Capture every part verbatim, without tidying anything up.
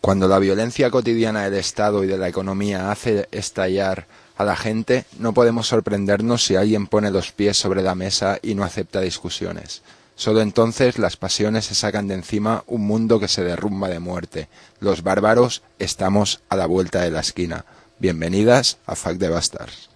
Cuando la violencia cotidiana del Estado y de la economía hace estallar a la gente, no podemos sorprendernos si alguien pone los pies sobre la mesa y no acepta discusiones. Solo entonces las pasiones se sacan de encima un mundo que se derrumba de muerte. Los bárbaros estamos a la vuelta de la esquina. Bienvenidas a Fuck the Bastards.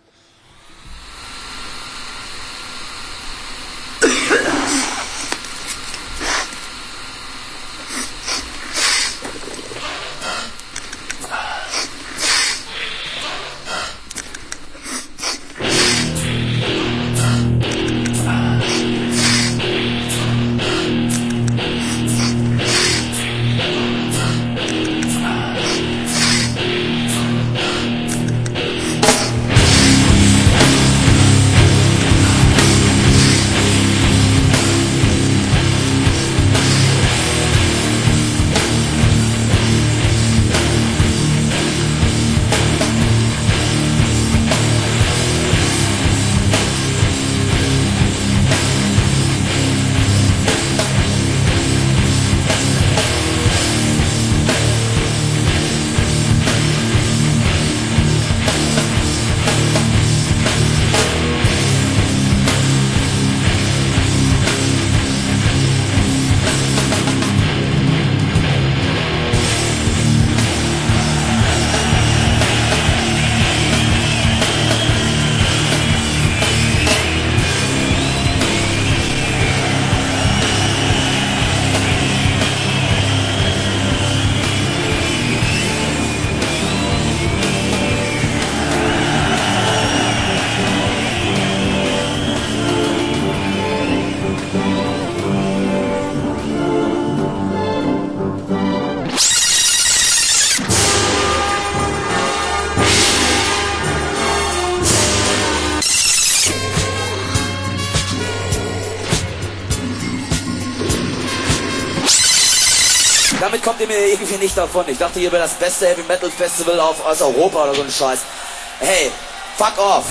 Damit kommt ihr mir irgendwie nicht davon. Ich dachte, ihr wäre das beste Heavy Metal Festival auf, aus Europa oder so ein Scheiß. Hey, fuck off!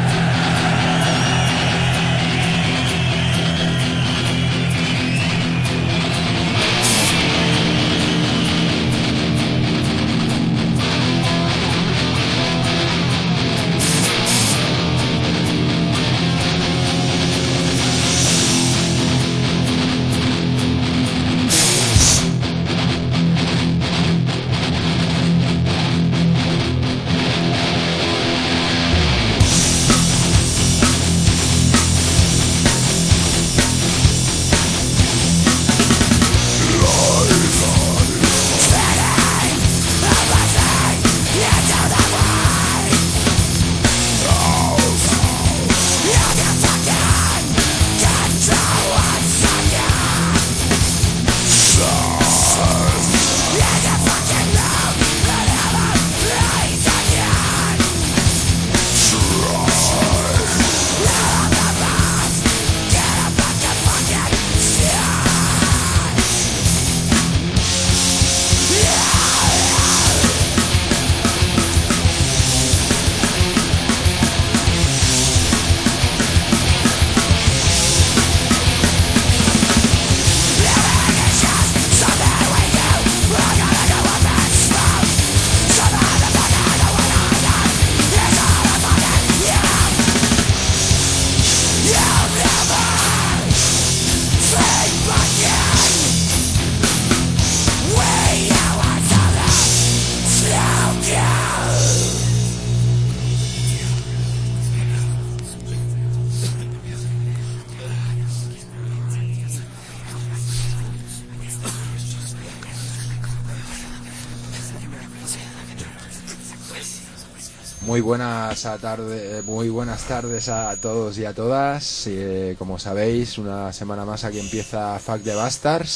Muy buenas, a tarde, muy buenas tardes a todos y a todas. Eh, como sabéis, una semana más aquí empieza Fuck the Bastards,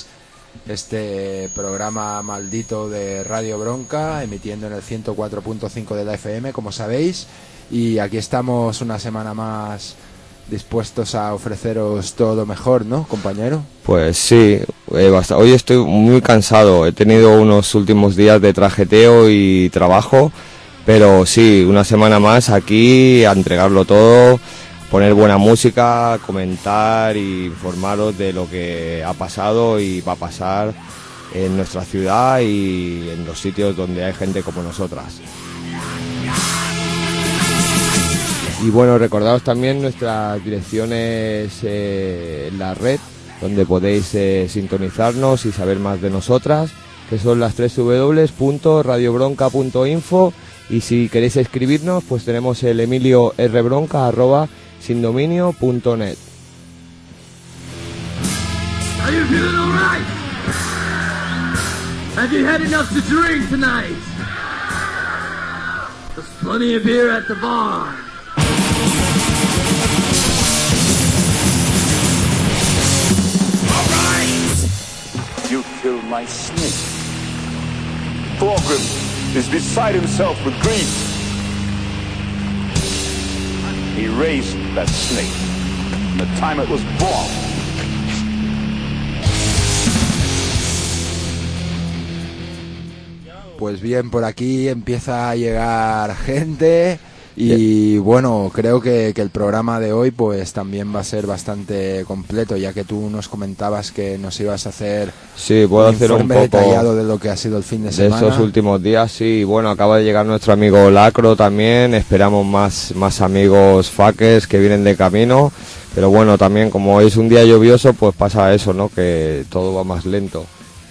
este programa maldito de Radio Bronca, emitiendo en el ciento cuatro punto cinco de la F M, como sabéis. Y aquí estamos una semana más dispuestos a ofreceros todo lo mejor, ¿no, compañero? Pues sí, eh, basta. Hoy estoy muy cansado. He tenido unos últimos días de trajeteo y trabajo. Pero sí, una semana más aquí a entregarlo todo, poner buena música, comentar y informaros de lo que ha pasado y va a pasar en nuestra ciudad y en los sitios donde hay gente como nosotras. Y bueno, recordaos también nuestras direcciones eh, en la red, donde podéis eh, sintonizarnos y saber más de nosotras, que son las doble u doble u doble u punto radio bronca punto info, y si queréis escribirnos, pues tenemos el emilio r bronca arroba sindominio punto net. Are you feeling all right? Have you had enough to drink tonight? There's plenty of beer at the bar. You killed my snake. Thorgrim is beside himself with grief. He raised that snake from the time it was born. Pues bien, por aquí empieza a llegar gente. Y bueno, creo que, que el programa de hoy pues también va a ser bastante completo, ya que tú nos comentabas que nos ibas a hacer sí, puedo un hacer informe un poco detallado de lo que ha sido el fin de, de semana. estos últimos días. Sí, bueno, acaba de llegar nuestro amigo Lacro también, esperamos más, más amigos faques que vienen de camino, pero bueno, también como es un día lluvioso, pues pasa eso, ¿no? Que todo va más lento.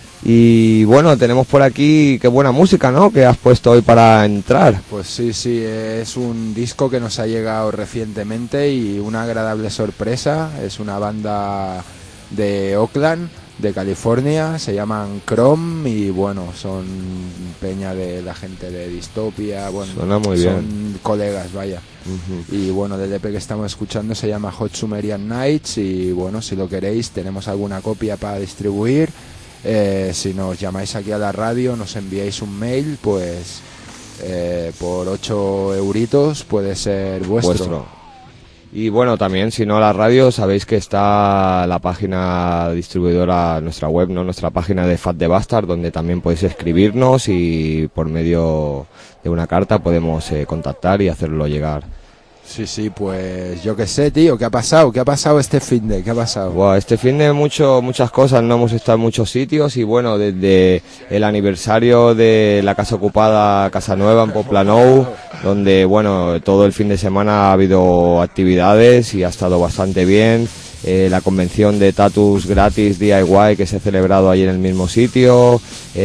Y bueno, tenemos por aquí, qué buena música, ¿no? Que has puesto hoy para entrar. Pues sí, sí, es un disco que nos ha llegado recientemente y una agradable sorpresa. Es una banda de Oakland, de California, se llaman Chrome y bueno, son peña de la gente de Dystopia, bueno, suena muy son bien. Colegas, vaya. Uh-huh. Y bueno, el E P que estamos escuchando se llama Hot Sumerian Nights y bueno, si lo queréis, tenemos alguna copia para distribuir. Eh, si nos llamáis aquí a la radio, nos enviáis un mail, pues eh, por ocho euritos puede ser vuestro. vuestro. Y bueno, también si no a la radio, sabéis que está la página distribuidora, nuestra web, no, nuestra página de Fat the Bastard, donde también podéis escribirnos y por medio de una carta podemos eh, contactar y hacerlo llegar. Sí, sí, pues yo qué sé, tío, ¿qué ha pasado? ¿Qué ha pasado este fin de? ¿Qué ha pasado? Wow, este fin de mucho, muchas cosas, no hemos estado en muchos sitios y bueno, desde el aniversario de la Casa Ocupada Casa Nueva en Poplanou, donde bueno, todo el fin de semana ha habido actividades y ha estado bastante bien. Eh, la convención de Tatus gratis D I Y que se ha celebrado allí en el mismo sitio,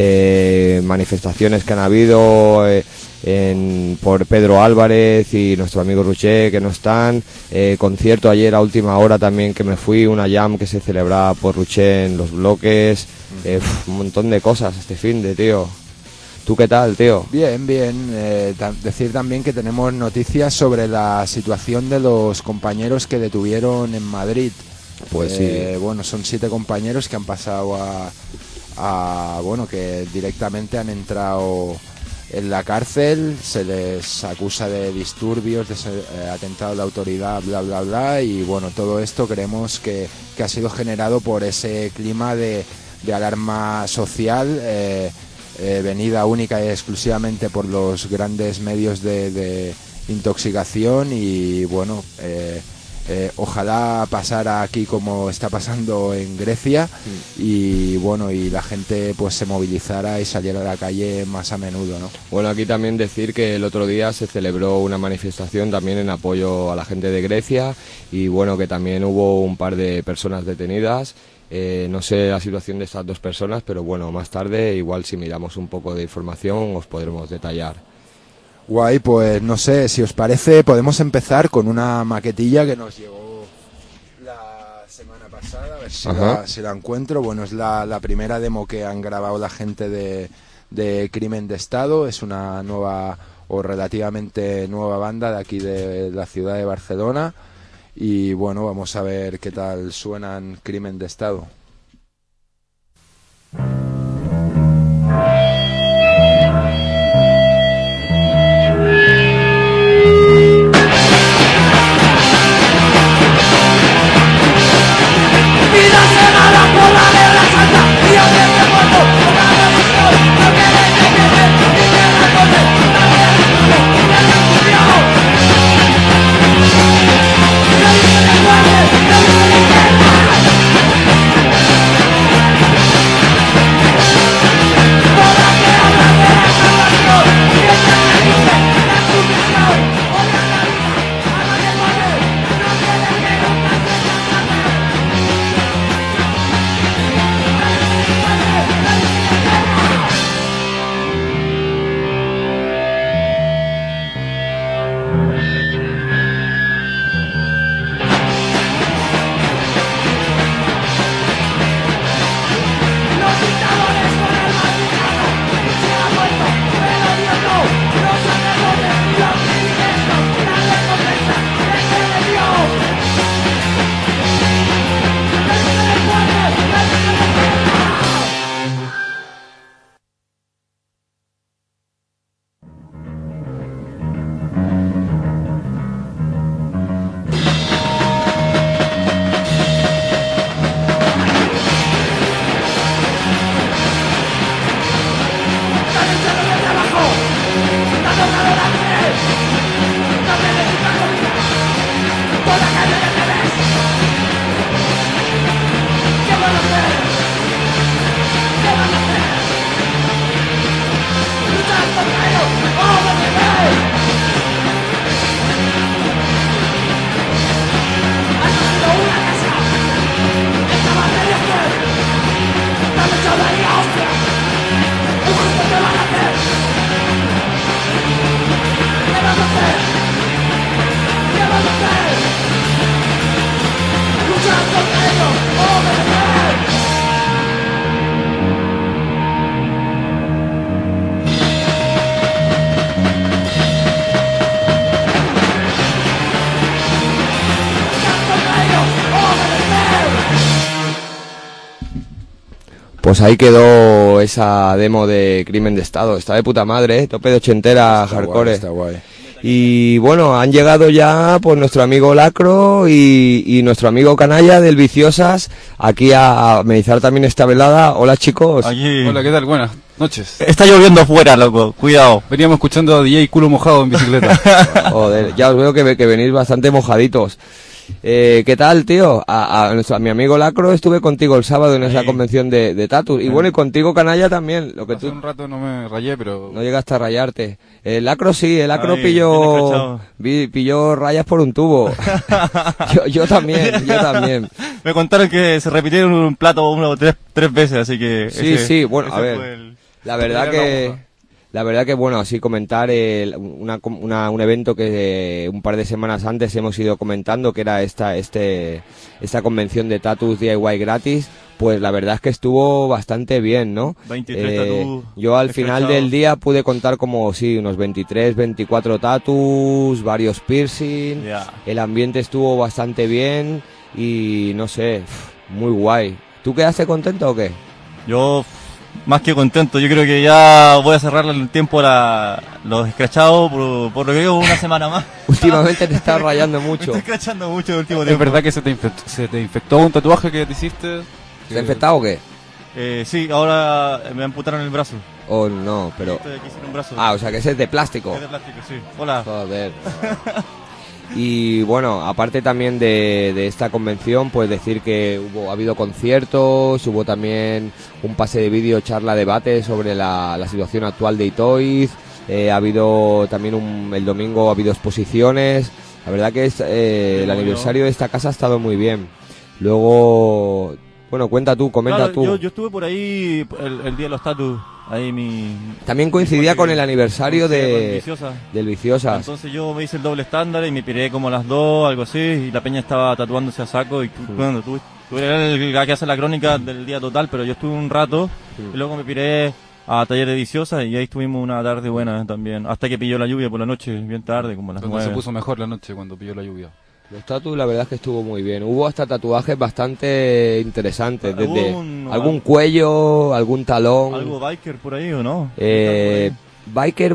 eh, manifestaciones que han habido eh, en, por Pedro Álvarez y nuestro amigo Ruché que no están, eh, concierto ayer a última hora también que me fui, una jam que se celebraba por Ruché en los bloques, eh, un montón de cosas este fin de, tío. ¿Tú qué tal, tío? Bien, bien. Eh, ta- decir también que tenemos noticias sobre la situación de los compañeros que detuvieron en Madrid. Pues eh, sí. Bueno, son siete compañeros que han pasado a, a... Bueno, que directamente han entrado en la cárcel. Se les acusa de disturbios, de ser, eh, atentado a la autoridad, bla, bla, bla. Y bueno, todo esto creemos que, que ha sido generado por ese clima de, de alarma social, eh, Eh, venida única y exclusivamente por los grandes medios de, de intoxicación y bueno, eh, eh, ojalá pasara aquí como está pasando en Grecia sí. Y bueno, y la gente pues se movilizara y saliera a la calle más a menudo, ¿no? Bueno, aquí también decir que el otro día se celebró una manifestación también en apoyo a la gente de Grecia y bueno, que también hubo un par de personas detenidas. Eh, no sé la situación de estas dos personas, pero bueno, más tarde igual si miramos un poco de información os podremos detallar. Guay, pues no sé, si os parece podemos empezar con una maquetilla que nos llegó la semana pasada, a ver si, la, si la encuentro. Bueno, es la, la primera demo que han grabado la gente de, de Crimen de Estado, es una nueva o relativamente nueva banda de aquí de la ciudad de Barcelona. Y bueno, vamos a ver qué tal suenan Crimen de Estado. Vida semana por la guerra santa y a este muerto por la religión. No quiere que quede ni que la corte, nadie ha dejado, nadie ha confiado. No dice de muerte, no dice de guerra. Pues ahí quedó esa demo de Crimen de Estado. Está de puta madre, ¿eh? Tope de ochentera, Está hardcore. guay, está guay. Y bueno, han llegado ya pues nuestro amigo Lacro y, y nuestro amigo Canalla del Viciosas aquí a amenizar también esta velada. Hola chicos. Aquí... Hola, ¿qué tal? Buenas noches. Está lloviendo afuera, loco, cuidado. Veníamos escuchando a D J Culo Mojado en bicicleta. Joder, ya os veo que, que venís bastante mojaditos. Eh, ¿Qué tal, tío? A, a, nuestro, a mi amigo Lacro estuve contigo el sábado en esa Sí. convención de, de Tatus. Y bueno, y contigo, Canalla, también. Lo que Hace tú un rato no me rayé, pero... no llegaste a rayarte. El Lacro sí, el Lacro Ahí, pilló bien escrachado. vi- pilló rayas por un tubo. yo, yo también, yo también. Me contaron que se repitieron un plato una o tres, tres veces, así que... Sí, ese- sí, bueno, ese a ver. fue el- La verdad Era que una hoja. la verdad que bueno, así comentar el, una, una, un evento que eh, un par de semanas antes hemos ido comentando, que era esta este esta convención de Tatus D I Y gratis. Pues la verdad es que estuvo bastante bien, ¿no? veintitrés tatus yo al final escrachados. del día pude contar como, sí, unos veintitrés, veinticuatro tatus, varios piercing, Ya. el ambiente estuvo bastante bien y no sé, muy guay. ¿Tú quedaste contento o qué? Yo, más que contento, yo creo que ya voy a cerrar el tiempo la, los escrachados por, por lo que digo una semana más. Últimamente te estás rayando Me mucho. estoy escrachando mucho el último ¿Es tiempo. verdad que se te, infectó, se te infectó un tatuaje que te hiciste? ¿Te has infectado o qué? Eh, sí, ahora me amputaron el brazo. Oh, no, pero... Estoy aquí sin un brazo. Ah, o sea que ese es de plástico. Es de plástico, sí. Hola. Joder. Y bueno, aparte también de, de esta convención, pues decir que hubo ha habido conciertos, hubo también un pase de vídeo, charla, debate sobre la, la situación actual de Itoiz, eh, ha habido también un, el domingo ha habido exposiciones. La verdad que es, eh, el Muy aniversario de esta casa ha estado muy bien. Luego, bueno, cuenta tú, comenta Claro, tú. Yo, yo estuve por ahí el, el día de los tatus. Ahí mi... También coincidía mi- con el aniversario con- con de, Viciosa. del Viciosas. Entonces yo me hice el doble estándar y me piré como a las dos, algo así, y la peña estaba tatuándose a saco. Y tú, bueno, tú, tú eres el que hace la crónica del día total, pero yo estuve un rato y luego me piré a taller de Viciosa y ahí estuvimos una tarde buena también. Hasta que pilló la lluvia por la noche, bien tarde, como a las Cuando nueve. se puso mejor la noche, cuando pilló la lluvia. Los tatus la verdad es que estuvo muy bien. Hubo hasta tatuajes bastante interesantes. Hubo Desde un- algún cuello, algún talón. ¿Algo biker por ahí o no? Eh, biker,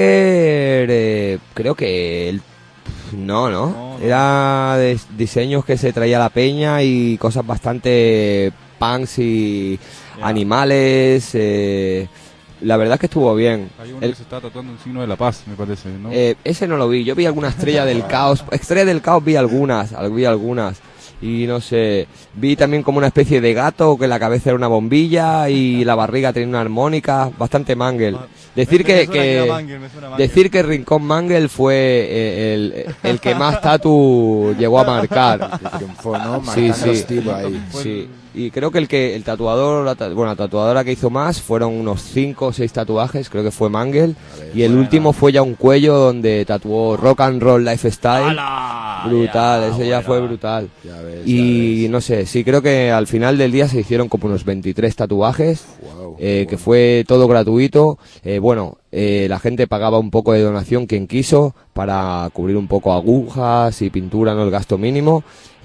biker, eh, creo que... el- no, no, No, no. Era de diseños que se traía la peña y cosas bastante punks y Ya. animales. eh, la verdad es que estuvo bien. Hay uno El- que se está tatuando un signo de la paz, me parece, ¿no? Eh, ese no lo vi, yo vi alguna estrella del caos, estrella del caos vi algunas, al- vi algunas, y no sé, vi también como una especie de gato que la cabeza era una bombilla y la barriga tenía una armónica, bastante mangle. Decir Me- que, me suena que- era Mangel, me suena Mangel. decir que Rincón Mangle fue eh, el, el que más tatu llegó a marcar. Triunfó, ¿no? Sí, Marcando sí. estilo ahí. Sí, y creo que el que el tatuador, la ta- bueno, la tatuadora que hizo más fueron unos cinco o seis tatuajes, creo que fue Mangle, y el último fue ya un cuello donde tatuó Rock and Roll Lifestyle. Brutal, ese ya fue brutal. Ya ves, Y ya no sé, sí creo que al final del día se hicieron como unos veintitrés tatuajes, ves. Guau, eh, qué que bueno. fue todo gratuito. Eh, bueno, eh, la gente pagaba un poco de donación quien quiso para cubrir un poco agujas y pintura, no el gasto mínimo.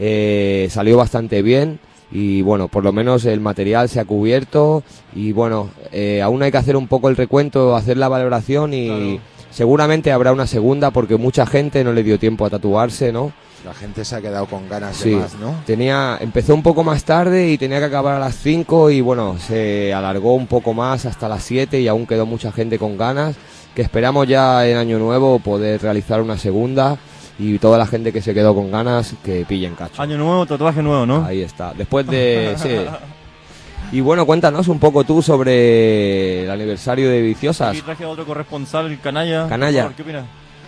Eh, salió bastante bien y bueno, por lo menos el material se ha cubierto y bueno, eh, aún hay que hacer un poco el recuento, hacer la valoración y Claro. seguramente habrá una segunda porque mucha gente no le dio tiempo a tatuarse, ¿no? La gente se ha quedado con ganas Sí, de más, ¿no? tenía, empezó un poco más tarde y tenía que acabar a las cinco y bueno, se alargó un poco más hasta las siete y aún quedó mucha gente con ganas, que esperamos ya en Año Nuevo poder realizar una segunda y toda la gente que se quedó con ganas, que pillen cacho. Año nuevo, tatuaje nuevo, ¿no? Ahí está. Después de... sí. Y bueno, cuéntanos un poco tú sobre el aniversario de Viciosas. Aquí traje a otro corresponsal, el Canalla. Canalla. Por favor, ¿qué opinas?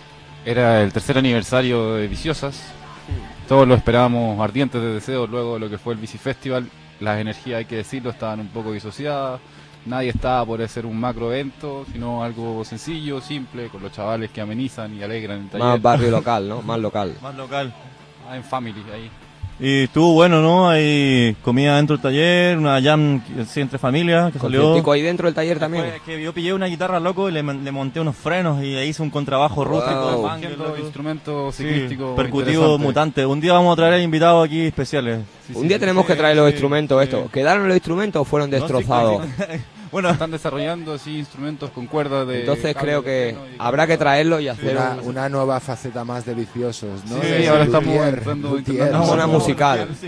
Era el tercer aniversario de Viciosas. Todos lo esperábamos ardientes de deseos luego de lo que fue el Bici Festival. Las energías, hay que decirlo, estaban un poco disociadas. Nadie estaba por hacer un macro evento, sino algo sencillo, simple, con los chavales que amenizan y alegran el taller. Más barrio local, ¿no? Más local. Más local. Ah, en family, ahí. Y estuvo bueno, ¿no? Hay comida dentro del taller, una jam sí, entre familias que salió. Conciertico ahí dentro del taller también. Fue que yo pillé una guitarra, loco, y le, le monté unos frenos y hice un contrabajo rústico. Wow. Bang, loco. Instrumento Sí, ciclístico percutivo interesante. mutante. Un día vamos a traer invitados aquí especiales. Sí, Un sí, día sí, tenemos sí, que traer los sí, instrumentos sí. estos. ¿Quedaron los instrumentos o fueron No, sí, destrozados? bueno, Están desarrollando así instrumentos con cuerdas de... Entonces cable creo de que freno y- habrá que traerlos y hacer Una, un- una nueva faceta más de Viciosos, ¿no? Sí, De ahora estamos luthier, entrando luthier. internamente. Una musical. Sí.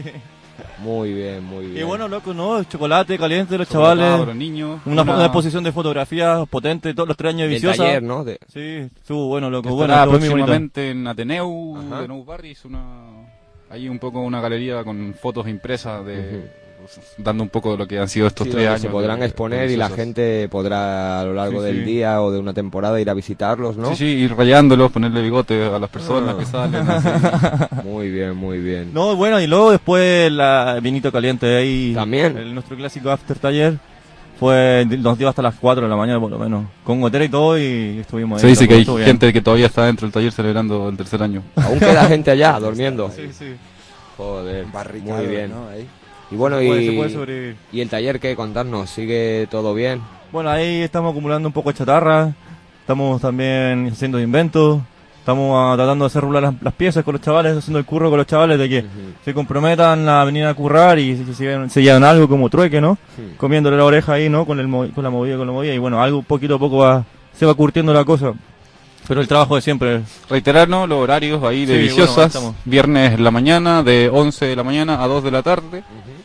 Muy bien, muy bien. Y bueno, loco, ¿no? Chocolate caliente de los sobre todo chavales. para los niños. Una, una exposición de fotografías potente, todos los tres años de Del Viciosa. taller, ¿no? De- Sí, estuvo bueno, loco. Que Bueno, estará estuvo muy bonito. próximamente en Ateneu, Ajá. de Nou Barris, una... Ahí un poco una galería con fotos impresas de... pues, dando un poco de lo que han sido estos Sí, tres donde años. se podrán de- exponer de y la Viciosas. gente podrá a lo largo Sí, del sí. día o de una temporada ir a visitarlos, ¿no? Sí, sí, ir rayándolos, ponerle bigote a las personas Ah. que salen. así. Muy bien, muy bien. No, bueno, y luego después la vinito caliente ahí. También. El, nuestro clásico after taller. Fue, nos dio hasta las cuatro de la mañana por lo menos. Con gotera y todo y estuvimos Se ahí. dice que hay estuvo bien. gente que todavía está dentro del taller celebrando el tercer año. Aún queda gente allá durmiendo. Sí, sí. Joder, Barricado, muy bien. ¿no? Ahí. Y bueno, Se puede- se y, puede sobrevivir. y el taller, ¿qué? Contarnos, ¿sigue todo bien? Bueno, ahí estamos acumulando un poco de chatarra. Estamos también haciendo inventos. Estamos ah, tratando de hacer rular las, las piezas con los chavales, haciendo el curro con los chavales de que Ujú. se comprometan a venir a currar y se, se, se llevan algo como trueque, ¿no? Sí. Comiéndole la oreja ahí, ¿no? Con, el, mo- con la movida, con la movida. Y bueno, algo poquito a poco va, se va curtiendo la cosa. Pero el trabajo de siempre. Reiterarnos los horarios ahí de Sí, Viciosas. bueno, ahí estamos. Viernes en la mañana de once de la mañana a dos de la tarde.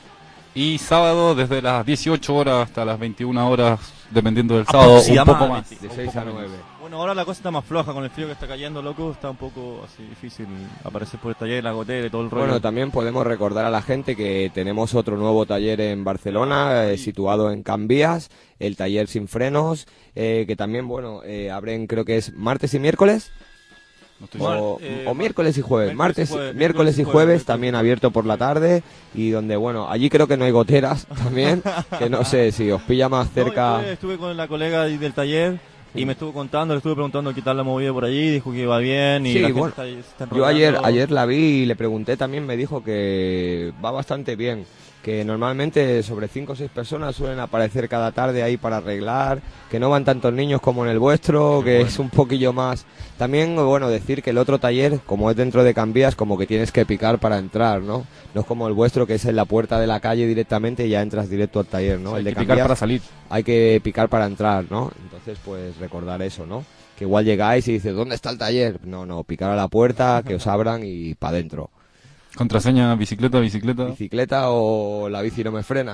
Y sábado desde las dieciocho horas hasta las veintiuna horas, dependiendo del sábado, un Aproximadamente. poco más. De seis a nueve. Bueno, ahora la cosa está más floja con el frío que está cayendo, loco. Está un poco así difícil aparecer por el taller, la gotera y todo el rollo. Bueno, también podemos recordar a la gente que tenemos otro nuevo taller en Barcelona, eh, situado en Can Vías, el taller Sin Frenos, eh, que también, bueno, eh, abren, creo que es martes y miércoles. No estoy Mar- O, eh, o miércoles y jueves, miércoles y martes, jueves, miércoles y miércoles y jueves jueves, también miércoles y abierto por la tarde y donde, bueno, allí creo que no hay goteras también, que no sé si os pilla más No, cerca. estuve, estuve con la colega ahí del taller y me estuvo contando, le estuve preguntando qué tal la movida por allí, dijo que iba bien y Sí, la gente bueno, está, se está Yo ayer, enrolando. ayer la vi y le pregunté también, me dijo que va bastante bien, que normalmente sobre cinco o seis personas suelen aparecer cada tarde ahí para arreglar, que no van tantos niños como en el vuestro, que es un poquillo más. También, bueno, decir que el otro taller, como es dentro de Can Vías, como que tienes que picar para entrar, ¿no? No es como el vuestro, que es en la puerta de la calle directamente y ya entras directo al taller, ¿no? Hay El de que Can picar Vías para salir. hay que picar para entrar, ¿no? Entonces, pues recordar eso, ¿no? Que igual llegáis y dices, ¿dónde está el taller? No, no, picar a la puerta, que os abran y para adentro. Contraseña, bicicleta, bicicleta. Bicicleta o la bici no me frena.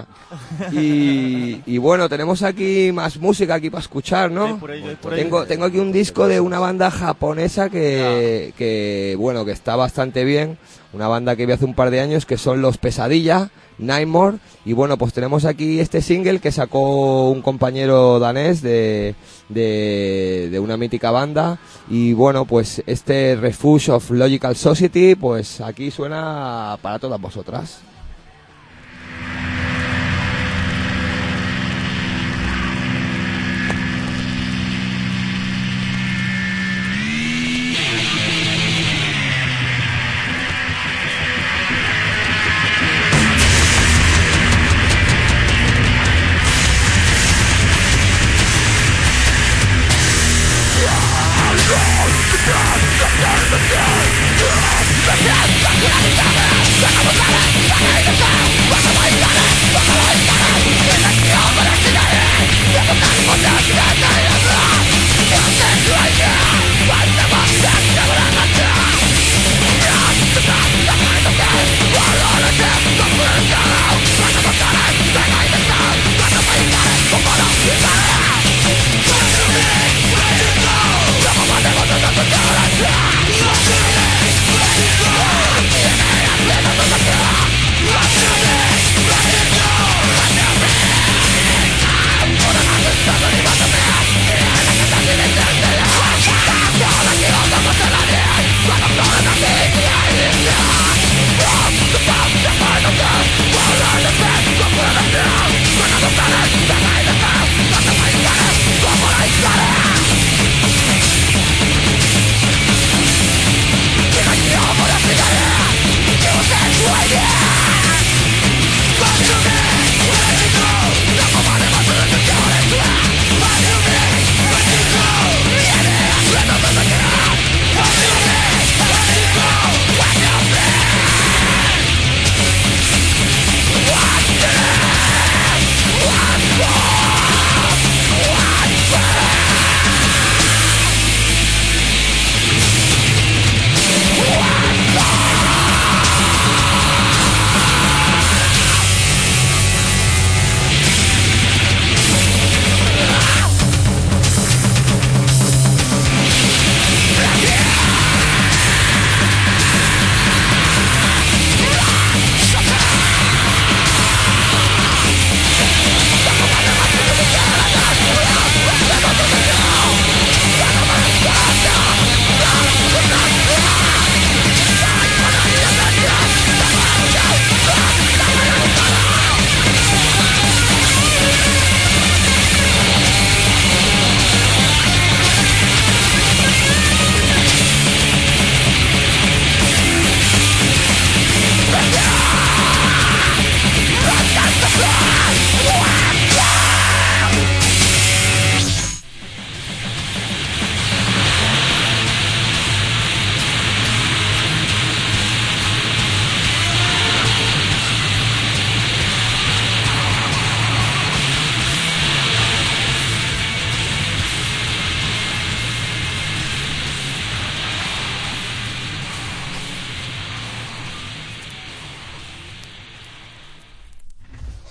Y, y bueno, tenemos aquí más música aquí para escuchar, ¿no? Sí, por ahí, por ahí. Tengo, tengo aquí un disco de una banda japonesa que, que, bueno, que está bastante bien. Una banda que vi hace un par de años, que son Los Pesadilla, Nightmare. Y bueno, pues tenemos aquí este single que sacó un compañero danés de, de, de una mítica banda. Y bueno, pues este Refuge of Logical Society, pues aquí suena para todas vosotras. Yeah.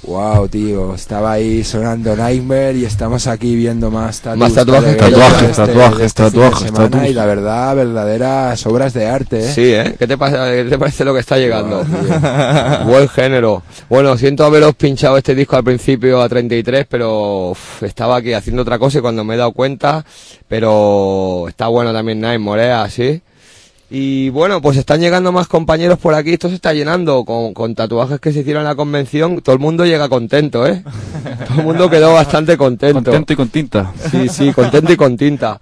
Wow, tío, estaba ahí sonando Nightmare y estamos aquí viendo más tatuajes. Más tatuajes, tatuajes, este, tatuajes, este fin de tatuajes, semana, tatuajes. y la verdad, verdaderas obras de arte, ¿eh? Sí, ¿eh? ¿Qué te, pasa, ¿Qué te parece lo que está llegando? Wow, Buen género. Bueno, siento haberos pinchado este disco al principio a treinta y tres, pero uf, estaba aquí haciendo otra cosa y cuando me he dado cuenta, pero está bueno también Nightmare, ¿eh? Así. Y bueno, pues están llegando más compañeros por aquí, esto se está llenando con, con tatuajes que se hicieron en la convención, todo el mundo llega contento, ¿eh? Todo el mundo quedó bastante contento. Contento y con tinta. Sí, sí, contento y con tinta.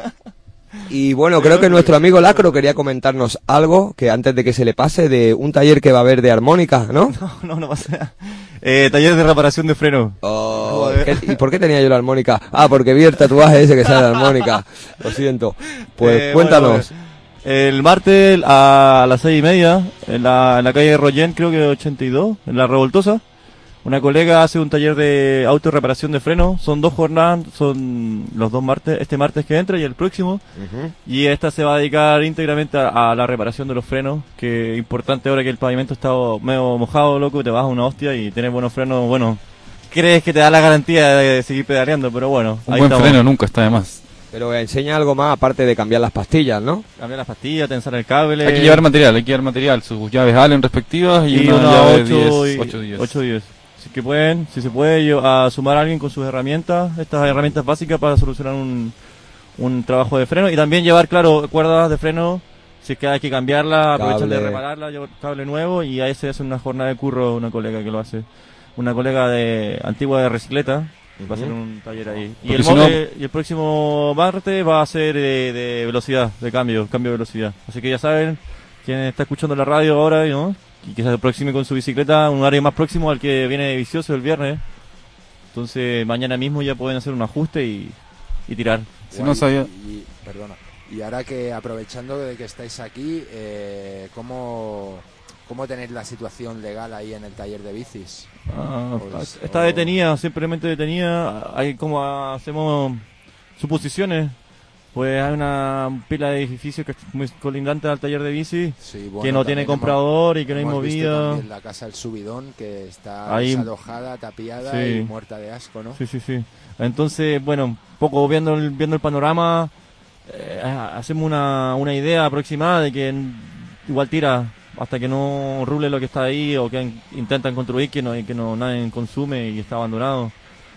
Y bueno, creo que nuestro amigo Lacro quería comentarnos algo, que antes de que se le pase, de un taller que va a haber de armónica, ¿no? No, no, no pasa nada. Eh, taller de reparación de freno. Oh, ¿qué- ¿Y por qué tenía yo la armónica? Ah, porque vi el tatuaje ese que sale la armónica. Lo siento. Pues Eh, cuéntanos. bueno, el martes a las seis y media, en la, en la calle Royen, creo que ochenta y dos, en la Revoltosa, una colega hace un taller de autorreparación de freno. Son dos jornadas, son los dos martes, este martes que entra y el próximo. Ujú. Y esta se va a dedicar íntegramente a, a la reparación de los frenos, que es importante ahora que el pavimento está medio mojado, loco, te vas a una hostia y tienes buenos frenos, bueno, crees que te da la garantía de seguir pedaleando, pero bueno, Un ahí buen estamos. freno nunca está de más. Pero enseña algo más aparte de cambiar las pastillas, ¿no? Cambiar las pastillas, tensar el cable. Hay que llevar material, hay que llevar material, sus llaves Allen respectivas y, y una una llave ocho diez, y ocho diez. ocho diez. Si que pueden, si se puede yo- a sumar a alguien con sus herramientas, estas herramientas básicas para solucionar un, un trabajo de freno, y también llevar, claro, cuerdas de freno, si es que hay que cambiarla, aprovechar de Cable. repararla, llevar cable nuevo, y ahí se hace una jornada de curro, una colega que lo hace, una colega de antigua de recicleta, va a hacer un taller ahí. Y Porque el, si mo- no- eh, y el próximo martes va a ser de, de velocidad, de cambio, cambio de velocidad. Así que ya saben, quien está escuchando la radio ahora, ¿no? Y que se aproxime con su bicicleta a un área más próximo al que viene de Vicioso el viernes. Entonces mañana mismo ya pueden hacer un ajuste y, y tirar. Si no sabía- Y, y- perdona. Y ahora que, aprovechando de que estáis aquí, eh, ¿cómo, ¿cómo tenéis la situación legal ahí en el taller de bicis? Ah, Pues, está o- detenida, simplemente detenida. Hay como hacemos suposiciones. Pues hay una pila de edificios que es muy colindante al taller de bici, Sí, bueno, que no tiene también comprador y que no hay hemos visto movida. también la casa del Subidón, que está Ahí- desalojada, tapiada Sí. y muerta de asco, ¿no? Sí, sí, sí. Entonces, bueno, un poco viendo el, viendo el panorama, eh, hacemos una, una idea aproximada de que en- igual tira hasta que no rule lo que está ahí o que in- intentan construir que no que no nadie consume y está abandonado.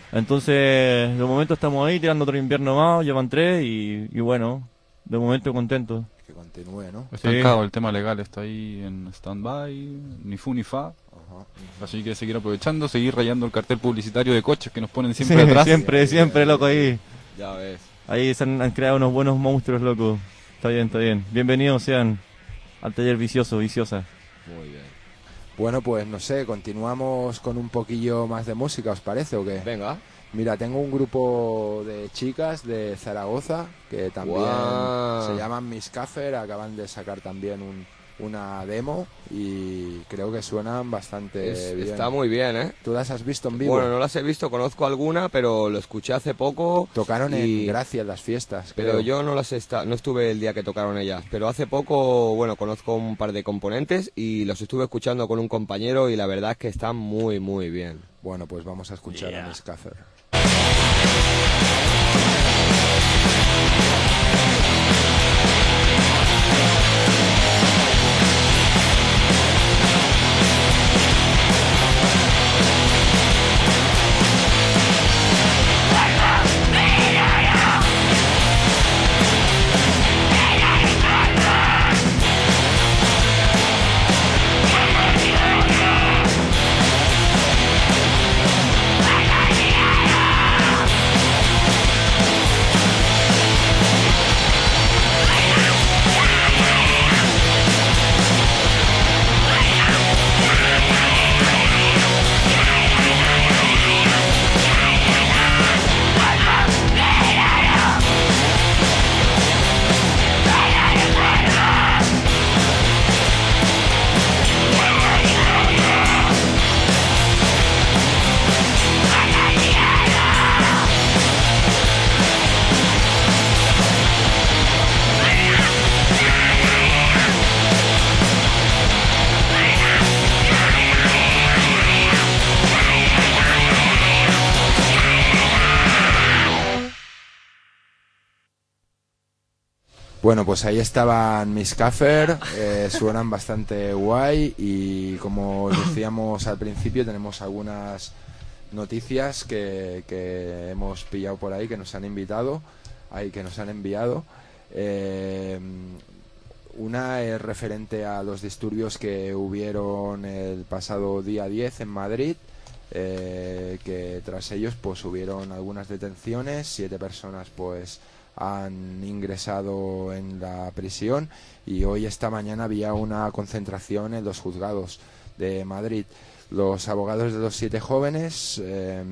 Entonces, de momento estamos ahí tirando otro invierno más, llevan tres y, y bueno, de momento contento. Que continúe, ¿no? Estancado, el tema legal está ahí en stand-by, ni fu ni fa. Ajá. Así que seguir aprovechando, seguir rayando el cartel publicitario de coches que nos ponen siempre Sí, atrás. siempre, siempre, loco, ahí. Ya ves. Ahí se han, han creado unos buenos monstruos, loco. Está bien, está bien. Bienvenidos sean al taller vicioso, viciosa. Muy bien. Bueno, pues no sé, continuamos con un poquillo más de música, ¿os parece o qué? Venga. Mira, tengo un grupo de chicas de Zaragoza que también Guau. se llaman Miss Caffer, acaban de sacar también un, una demo y creo que suenan bastante Es- bien. está muy bien, ¿eh? ¿Tú las has visto en vivo? Bueno, no las he visto, conozco alguna, pero lo escuché hace poco. Tocaron y- en Gracia en las fiestas, Pero creo. yo no las esta- no estuve el día que tocaron ellas, pero hace poco, bueno, conozco un par de componentes y los estuve escuchando con un compañero y la verdad es que están muy, muy bien. Bueno, pues vamos a escuchar a Miss Caffer. Yeah. Bueno, pues ahí estaban mis Kaffer, eh, suenan bastante guay y como os decíamos al principio tenemos algunas noticias que, que hemos pillado por ahí, que nos han invitado, ahí que nos han enviado. Eh, una es referente a los disturbios que hubieron el pasado día diez en Madrid, eh, que tras ellos pues hubieron algunas detenciones, siete personas pues han ingresado en la prisión y hoy esta mañana había una concentración en los juzgados de Madrid. Los abogados de los siete jóvenes eh,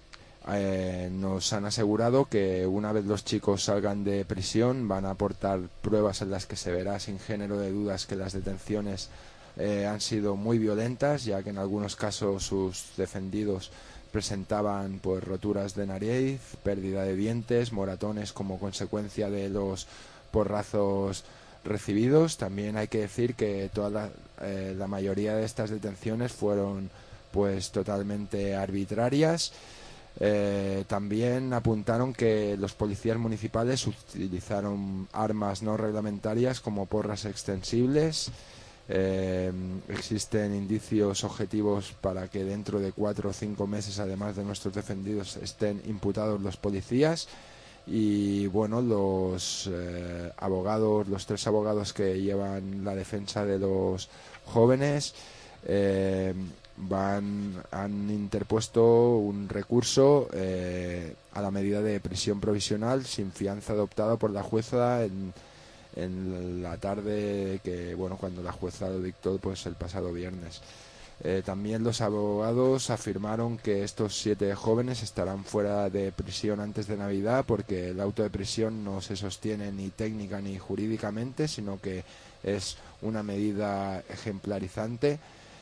eh, nos han asegurado que una vez los chicos salgan de prisión van a aportar pruebas en las que se verá sin género de dudas que las detenciones eh, han sido muy violentas, ya que en algunos casos sus defendidos presentaban pues roturas de nariz, pérdida de dientes, moratones como consecuencia de los porrazos recibidos. También hay que decir que toda la, eh, la mayoría de estas detenciones fueron pues totalmente arbitrarias. Eh, también apuntaron que los policías municipales utilizaron armas no reglamentarias como porras extensibles. Eh, existen indicios objetivos para que dentro de cuatro o cinco meses, además de nuestros defendidos, estén imputados los policías. Y bueno, los eh, abogados, los tres abogados que llevan la defensa de los jóvenes eh, van han interpuesto un recurso eh, a la medida de prisión provisional sin fianza adoptada por la jueza en en la tarde que bueno cuando la jueza lo dictó pues el pasado viernes. Eh, también los abogados afirmaron que estos siete jóvenes estarán fuera de prisión antes de Navidad porque el auto de prisión no se sostiene ni técnica ni jurídicamente, sino que es una medida ejemplarizante.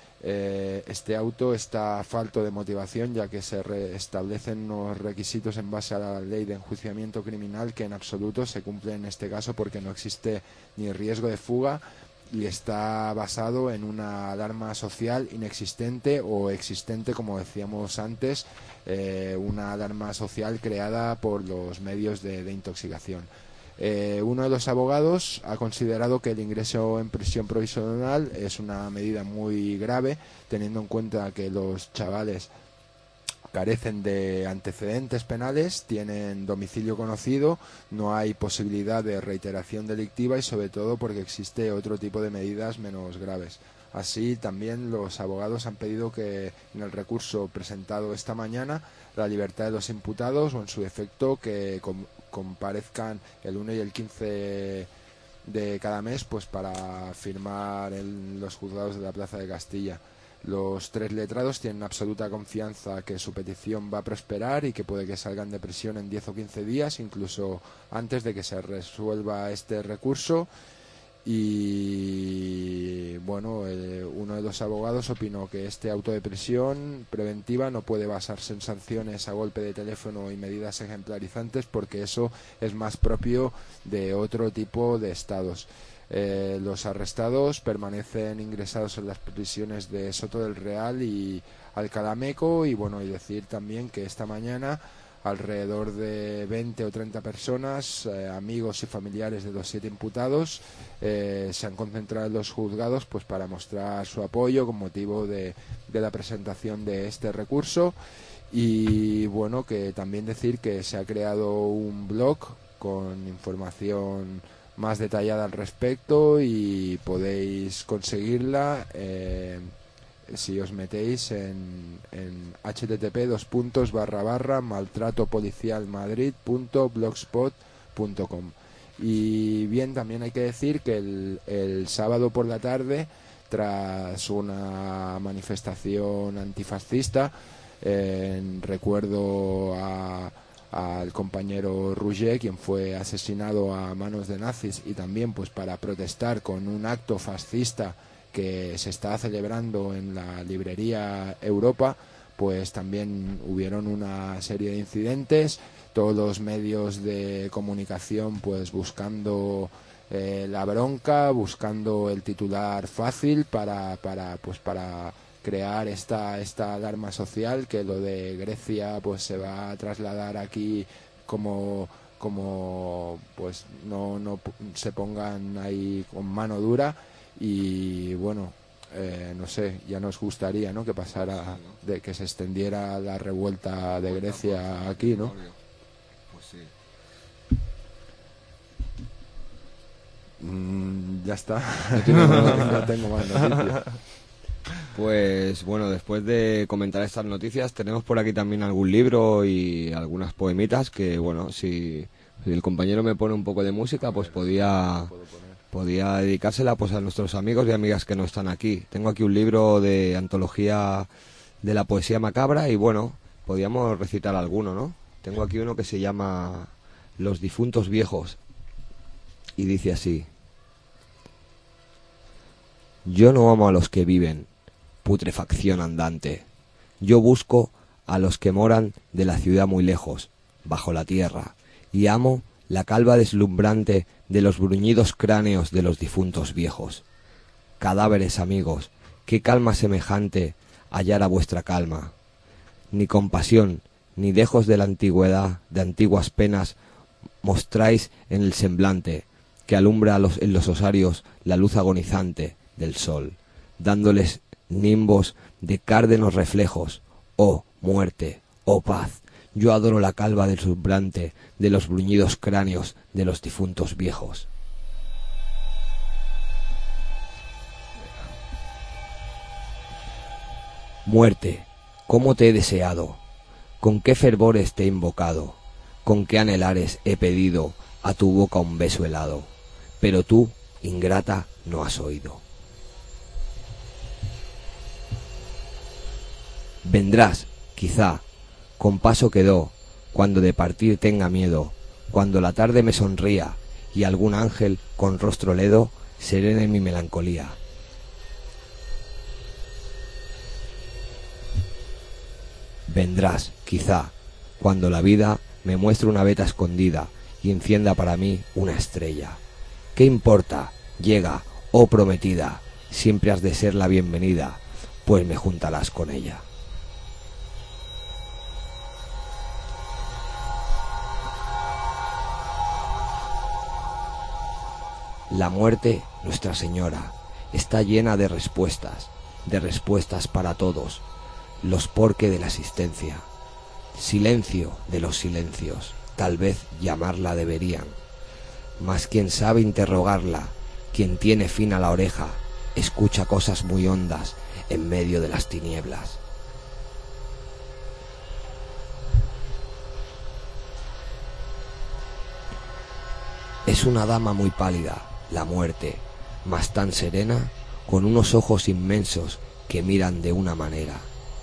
Eh, este auto está falto de motivación, ya que se re- establecen unos requisitos en base a la ley de enjuiciamiento criminal que en absoluto se cumplen en este caso porque no existe ni riesgo de fuga y está basado en una alarma social inexistente o existente, como decíamos antes, eh, una alarma social creada por los medios de, de intoxicación. Eh, uno de los abogados ha considerado que el ingreso en prisión provisional es una medida muy grave, teniendo en cuenta que los chavales carecen de antecedentes penales, tienen domicilio conocido, no hay posibilidad de reiteración delictiva y sobre todo porque existe otro tipo de medidas menos graves. Así, también los abogados han pedido que en el recurso presentado esta mañana la libertad de los imputados o en su defecto que com- comparezcan el uno y el quince de cada mes pues para firmar en los juzgados de la Plaza de Castilla. Los tres letrados tienen absoluta confianza que su petición va a prosperar y que puede que salgan de prisión en diez o quince días, incluso antes de que se resuelva este recurso. Y bueno, eh, uno de los abogados opinó que este auto de prisión preventiva no puede basarse en sanciones a golpe de teléfono y medidas ejemplarizantes porque eso es más propio de otro tipo de estados. Eh, los arrestados permanecen ingresados en las prisiones de Soto del Real y Alcalá Meco y bueno, y decir también que esta mañana alrededor de veinte o treinta personas, eh, amigos y familiares de los siete imputados, eh, se han concentrado en los juzgados pues para mostrar su apoyo con motivo de, de la presentación de este recurso. Y bueno, que también decir que se ha creado un blog con información más detallada al respecto y podéis conseguirla eh, si os metéis en, en http dos puntos barra barra maltratopolicialmadrid punto blogspot punto com. Y bien, también hay que decir que el, el sábado por la tarde, tras una manifestación antifascista eh, en recuerdo a al compañero Rouget, quien fue asesinado a manos de nazis, y también pues para protestar con un acto fascista que se está celebrando en la librería Europa, pues también hubieron una serie de incidentes, todos los medios de comunicación pues buscando eh, la bronca, buscando el titular fácil para para pues para crear esta esta alarma social, que lo de Grecia pues se va a trasladar aquí como como pues no, no p- se pongan ahí con mano dura y bueno, eh, no sé, ya nos gustaría, ¿no?, que pasara, de que se extendiera la revuelta de Grecia aquí, ¿no? Pues sí. Mm, ya está. No tiene más. No tengo más noticias. Pues bueno, después de comentar estas noticias, tenemos por aquí también algún libro y algunas poemitas que, bueno, si, si el compañero me pone un poco de música, pues podía, podía dedicársela pues a nuestros amigos y amigas que no están aquí. Tengo aquí un libro de antología de la poesía macabra y, bueno, podíamos recitar alguno, ¿no? Tengo aquí uno que se llama Los difuntos viejos y dice así: yo no amo a los que viven, putrefacción andante. Yo busco a los que moran de la ciudad muy lejos, bajo la tierra, y amo la calva deslumbrante de los bruñidos cráneos de los difuntos viejos. Cadáveres amigos, qué calma semejante hallar a vuestra calma. Ni compasión, ni dejos de la antigüedad, de antiguas penas, mostráis en el semblante, que alumbra a los, en los osarios la luz agonizante del sol, dándoles nimbos de cárdenos reflejos. Oh muerte, oh paz, yo adoro la calva deslumbrante de los bruñidos cráneos de los difuntos viejos. Muerte, cómo te he deseado, con qué fervores te he invocado, con qué anhelares he pedido a tu boca un beso helado, pero tú, ingrata, no has oído. Vendrás, quizá, con paso quedó, cuando de partir tenga miedo, cuando la tarde me sonría y algún ángel con rostro ledo serene mi melancolía. Vendrás, quizá, cuando la vida me muestre una veta escondida y encienda para mí una estrella. ¿Qué importa? Llega, oh prometida, siempre has de ser la bienvenida, pues me juntarás con ella. La muerte, Nuestra Señora, está llena de respuestas, de respuestas para todos, los porqué de la existencia. Silencio de los silencios, tal vez llamarla deberían, mas quien sabe interrogarla, quien tiene fin a la oreja, escucha cosas muy hondas en medio de las tinieblas. Es una dama muy pálida, la muerte, mas tan serena, con unos ojos inmensos que miran de una manera.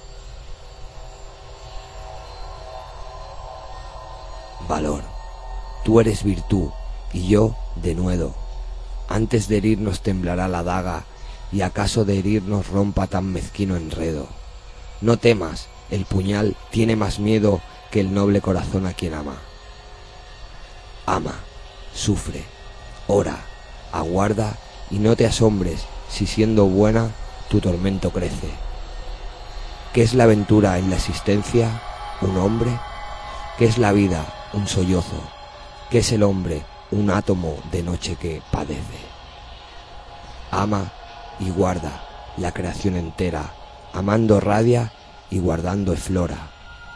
Valor, tú eres virtud y yo denuedo. Antes de herirnos temblará la daga y acaso de herirnos rompa tan mezquino enredo. No temas, el puñal tiene más miedo que el noble corazón a quien ama. Ama, sufre, ora, aguarda y no te asombres si siendo buena tu tormento crece. ¿Qué es la aventura en la existencia? ¿Un hombre? ¿Qué es la vida? Un sollozo. ¿Qué es el hombre? Un átomo de noche que padece. Ama y guarda la creación entera, amando radia y guardando eflora.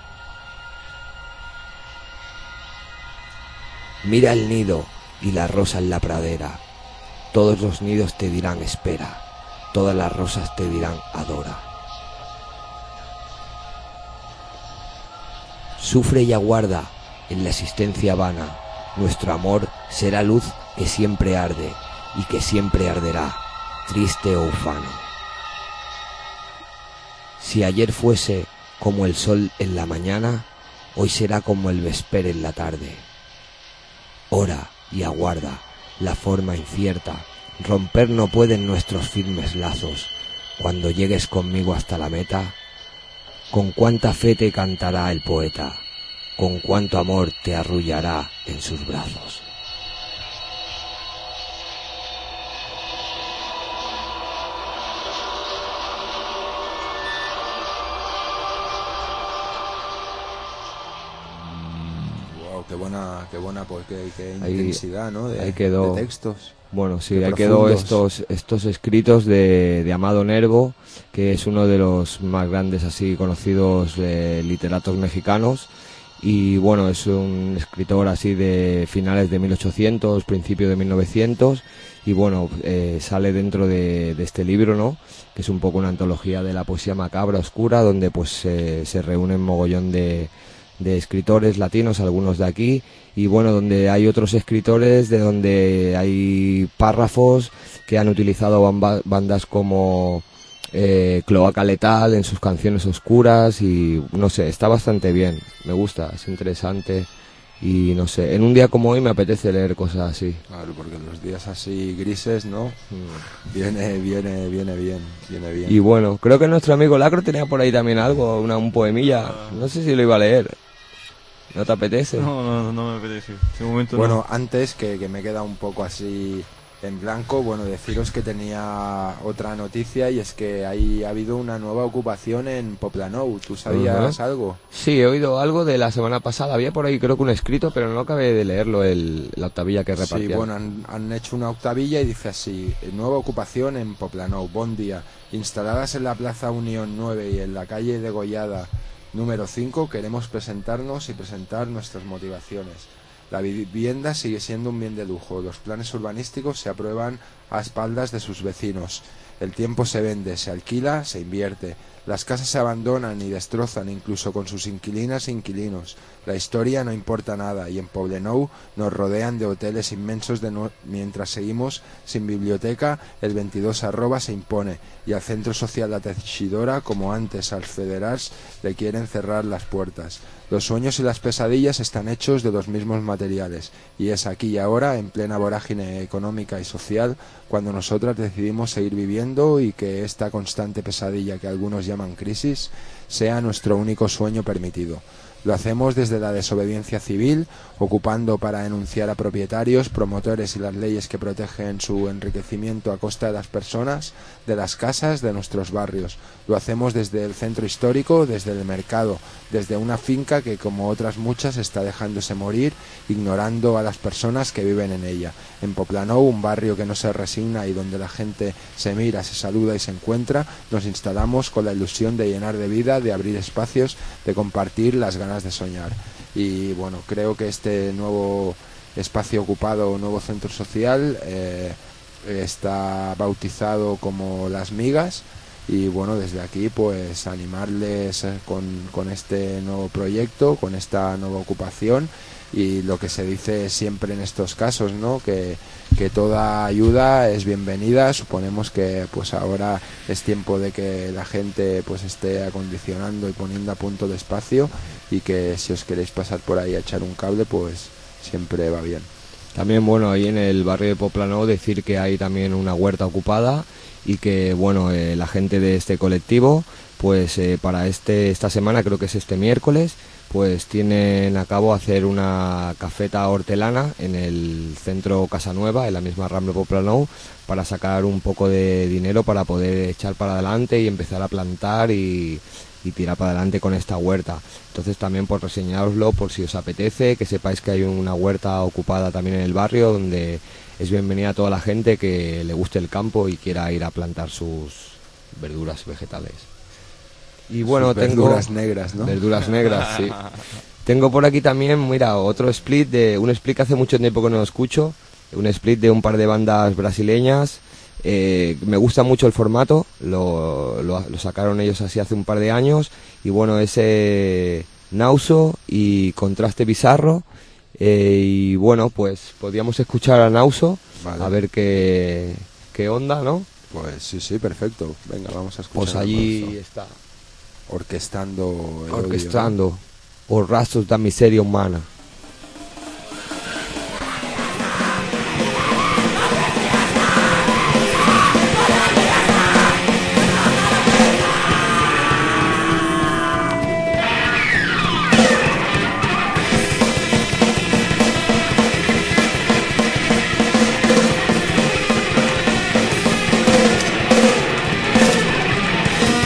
Mira el nido y la rosa en la pradera. Todos los nidos te dirán espera, todas las rosas te dirán adora. Sufre y aguarda en la existencia vana, nuestro amor será luz que siempre arde y que siempre arderá, triste o ufano. Si ayer fuese como el sol en la mañana, hoy será como el vesper en la tarde. Ora y aguarda la forma incierta, romper no pueden nuestros firmes lazos. Cuando llegues conmigo hasta la meta, con cuánta fe te cantará el poeta, con cuánto amor te arrullará en sus brazos. Wow, qué buena, qué buena, pues qué, qué Ahí- intensidad, ¿no? De, ahí quedó. de textos. Bueno, sí, Qué ahí quedó profundos. estos, estos escritos de, de Amado Nervo, que es uno de los más grandes así conocidos eh, literatos mexicanos. Y bueno, es un escritor así de finales de mil ochocientos, principio de mil novecientos. Y bueno, eh, sale dentro de, de este libro, ¿no? Que es un poco una antología de la poesía macabra, oscura, donde pues eh, se reúnen mogollón de, de escritores latinos, algunos de aquí, y bueno, donde hay otros escritores de donde hay párrafos que han utilizado bamba- bandas como eh, Cloaca Letal en sus canciones oscuras, y no sé, está bastante bien, me gusta, es interesante. Y no sé, en un día como hoy me apetece leer cosas así. Claro, porque los días así grises, ¿no? Viene, viene, viene bien, viene bien. Y bueno, creo que nuestro amigo Lacro tenía por ahí también algo, una, un poemilla. No sé si lo iba a leer. ¿No te apetece? No, no, no me apetece. En momento Bueno, antes que, que me queda un poco así en blanco, bueno, deciros que tenía otra noticia, y es que ahí ha habido una nueva ocupación en Poplanou. ¿Tú sabías Ajá. algo? Sí, he oído algo de la semana pasada. Había por ahí creo que un escrito, pero no acabé de leerlo, el, la octavilla que repartían. Sí, bueno, han, han hecho una octavilla y dice así: nueva ocupación en Poplanou, bon día. Instaladas en la Plaza Unión nueve y en la calle Degollada número cinco, queremos presentarnos y presentar nuestras motivaciones. La vivienda sigue siendo un bien de lujo. Los planes urbanísticos se aprueban a espaldas de sus vecinos. El tiempo se vende, se alquila, se invierte. Las casas se abandonan y destrozan, incluso con sus inquilinas e inquilinos. La historia no importa nada, y en Poblenou nos rodean de hoteles inmensos de no... mientras seguimos sin biblioteca. El veintidós arroba se impone, y al Centro Social La Teixidora, como antes al Federals, le quieren cerrar las puertas. Los sueños y las pesadillas están hechos de los mismos materiales, y es aquí y ahora, en plena vorágine económica y social, cuando nosotras decidimos seguir viviendo, y que esta constante pesadilla que algunos llaman crisis sea nuestro único sueño permitido. Lo hacemos desde la desobediencia civil, ocupando para denunciar a propietarios, promotores y las leyes que protegen su enriquecimiento a costa de las personas, de las casas, de nuestros barrios. Lo hacemos desde el centro histórico, desde el mercado, desde una finca que, como otras muchas, está dejándose morir, ignorando a las personas que viven en ella. En Poplanou, un barrio que no se resigna y donde la gente se mira, se saluda y se encuentra, nos instalamos con la ilusión de llenar de vida, de abrir espacios, de compartir las ganas de soñar. Y bueno, creo que este nuevo espacio ocupado, nuevo centro social, eh, está bautizado como Las Migas. Y bueno, desde aquí pues animarles con, con este nuevo proyecto, con esta nueva ocupación, y lo que se dice siempre en estos casos, ¿no? Que, que toda ayuda es bienvenida. Suponemos que pues ahora es tiempo de que la gente pues esté acondicionando y poniendo a punto el espacio, y que si os queréis pasar por ahí a echar un cable, pues siempre va bien. También, bueno, ahí en el barrio de Poplanou decir que hay también una huerta ocupada, y que bueno, eh, la gente de este colectivo pues eh, para este esta semana, creo que es este miércoles, pues tienen a cabo hacer una cafeta hortelana en el centro Casanueva, en la misma Rambla Poplanou, para sacar un poco de dinero para poder echar para adelante y empezar a plantar y, y tirar para adelante con esta huerta. Entonces también por reseñároslo, por si os apetece, que sepáis que hay una huerta ocupada también en el barrio, donde es bienvenida a toda la gente que le guste el campo y quiera ir a plantar sus verduras vegetales. Y bueno, Sus tengo verduras negras, ¿no? Verduras negras, sí. Tengo por aquí también, mira, otro split de un split que hace mucho tiempo que no lo escucho, un split de un par de bandas brasileñas. Eh, me gusta mucho el formato, lo, lo, lo sacaron ellos así hace un par de años, y bueno, ese Nauso y Contraste Bizarro. Eh, y bueno, pues podríamos escuchar a Nauso, Vale. a ver qué, qué onda, ¿no? Pues sí, sí, perfecto. Venga, vamos a escuchar. Pues a allí Nauso. está, Orquestando el orquestando Os Rastros da Miseria Humana.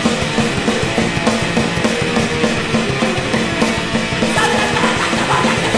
Dale, dale, dale, dale, dale.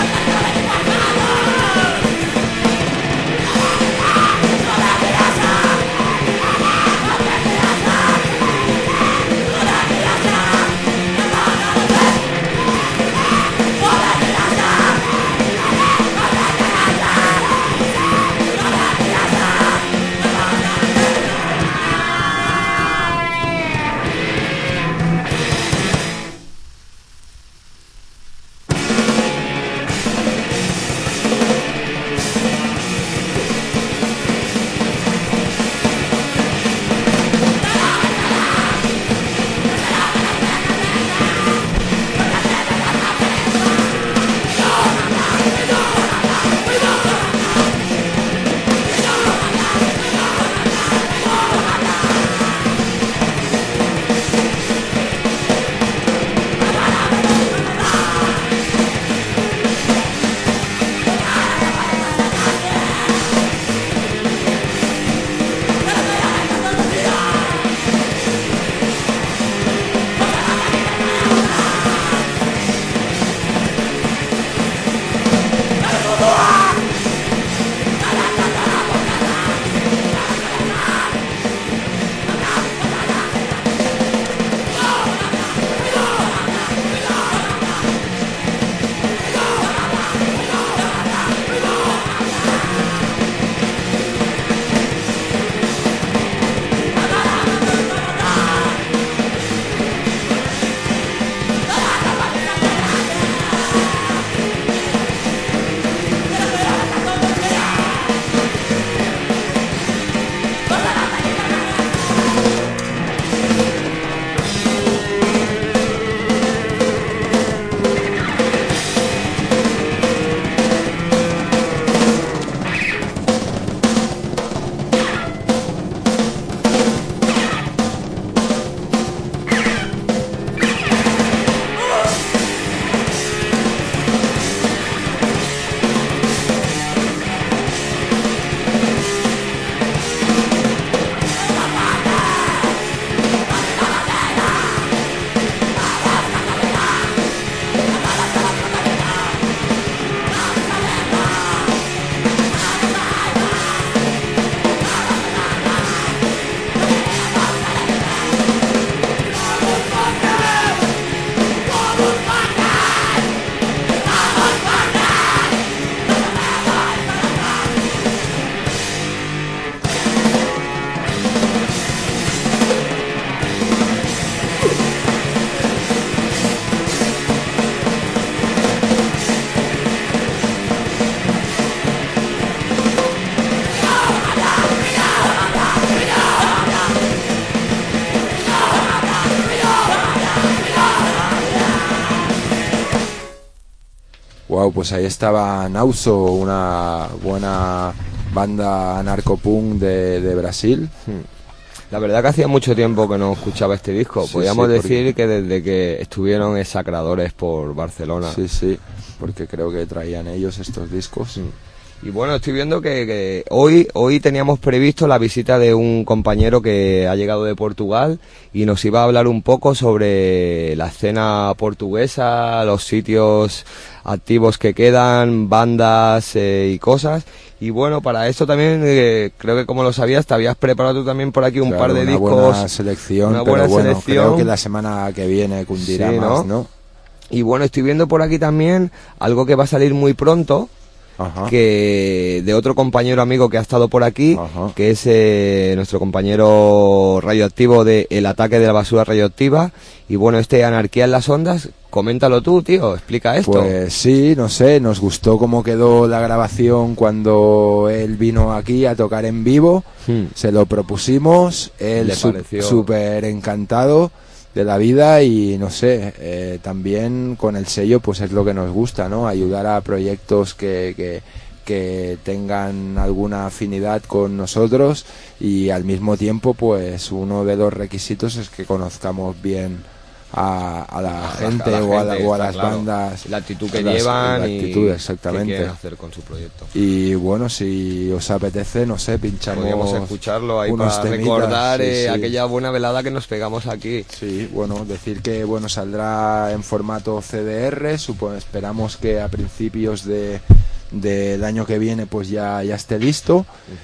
Wow, pues ahí estaba Nauso, una buena banda narcopunk de, de Brasil. La verdad que hacía mucho tiempo que no escuchaba este disco. Sí, Podríamos sí, decir porque... que desde que estuvieron en Sacradores por Barcelona. Sí, sí, porque creo que traían ellos estos discos. Sí. Y bueno, estoy viendo que, que hoy hoy teníamos previsto la visita de un compañero que ha llegado de Portugal y nos iba a hablar un poco sobre la escena portuguesa, los sitios activos que quedan, bandas eh, y cosas. Y bueno, para esto también, eh, creo que como lo sabías, te habías preparado tú también por aquí un claro, par de una discos. Buena selección, una pero buena bueno, selección. Creo que la semana que viene cundirá Sí, más, ¿no? ¿no? Y bueno, estoy viendo por aquí también algo que va a salir muy pronto. Ajá. Que de otro compañero amigo que ha estado por aquí, Ajá. que es eh, nuestro compañero radioactivo de El ataque de la basura radioactiva. Y bueno, este Anarquía en las ondas, coméntalo tú, tío, explica esto. Pues sí, no sé, nos gustó cómo quedó la grabación cuando él vino aquí a tocar en vivo, Hmm. se lo propusimos, él Le su- pareció- súper encantado de la vida y no sé, eh, también con el sello pues es lo que nos gusta, ¿no? Ayudar a proyectos que, que, que tengan alguna afinidad con nosotros y al mismo tiempo pues uno de los requisitos es que conozcamos bien a, a la A la- gente a la o a, la- gente, o a está las claro. bandas, La actitud que las- llevan la y actitud, qué exactamente. quieren hacer con su proyecto. Y bueno, si os apetece, no sé, pinchamos Podríamos escucharlo ahí unos para temitas, recordar sí, eh, sí. aquella buena velada que nos pegamos aquí. Sí, bueno, decir que bueno saldrá en formato C D R, supo- esperamos que a principios de del año que viene pues ya, ya esté listo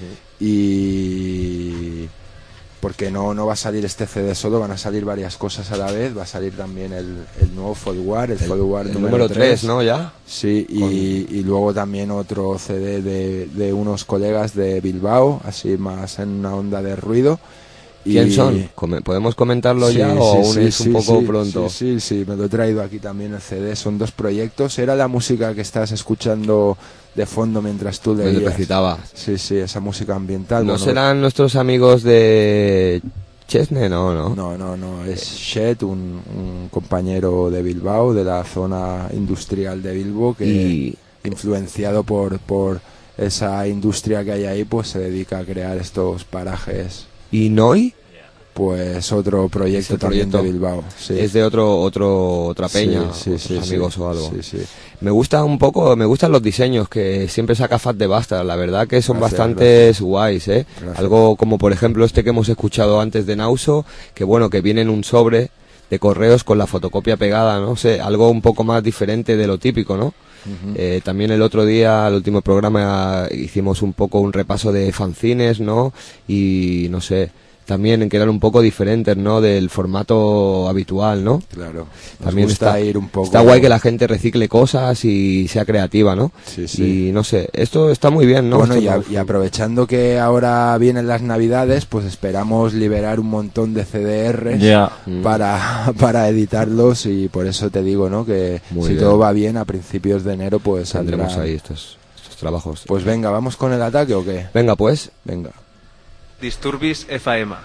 y porque no, no va a salir este C D solo, van a salir varias cosas a la vez, va a salir también el, el nuevo Foldwar, el, El, Foldwar el número número tres, tres, ¿no? Ya. Sí, y, y luego también otro C D de, de unos colegas de Bilbao, así más en una onda de ruido. ¿Quién Y- son? Come- ¿Podemos comentarlo Sí, ya sí, o aún sí, es sí, un poco sí, pronto? Sí, sí, sí, me lo he traído aquí también el C D. Son dos proyectos. Era la música que estás escuchando de fondo mientras tú Me leías. recitabas. Sí, sí, esa música ambiental. ¿No bueno, serán nuestros amigos de Chesney? No, no. No, no, no. Es Shed, un, un compañero de Bilbao, de la zona industrial de Bilbao, que Y- influenciado por, por esa industria que hay ahí, pues se dedica a crear estos parajes. ¿Y Noi? Pues otro proyecto Ese también proyecto de Bilbao. Sí. Es de otro, otro, otra peña, Sí, sí, sí, otros sí. amigos o algo. Sí, sí. Me gusta un poco, me gustan los diseños que siempre saca Fat de Bastard, la verdad que son Gracias, bastantes guays, ¿eh? Gracias. Algo como por ejemplo este que hemos escuchado antes de Nauso, que bueno, que viene en un sobre de correos con la fotocopia pegada, no sé, algo un poco más diferente de lo típico, ¿no? Eh, también el otro día, el último programa, hicimos un poco un repaso de fanzines, ¿no? Y no sé, también que eran un poco diferentes, ¿no? Del formato habitual, ¿no? Claro. Nos También gusta está, ir un poco. está guay que la gente recicle cosas y sea creativa, ¿no? Sí, sí. Y no sé, esto está muy bien, ¿no? Bueno, Esto y, a- no- y aprovechando que ahora vienen las navidades, pues esperamos liberar un montón de C D Rs Ya. para, para editarlos y por eso te digo, ¿no? Que Muy si bien. todo va bien a principios de enero, pues tendremos saldrá. ahí estos, estos trabajos. Pues venga, ¿vamos con el ataque o qué? Venga, pues. Venga. Disturbis F M.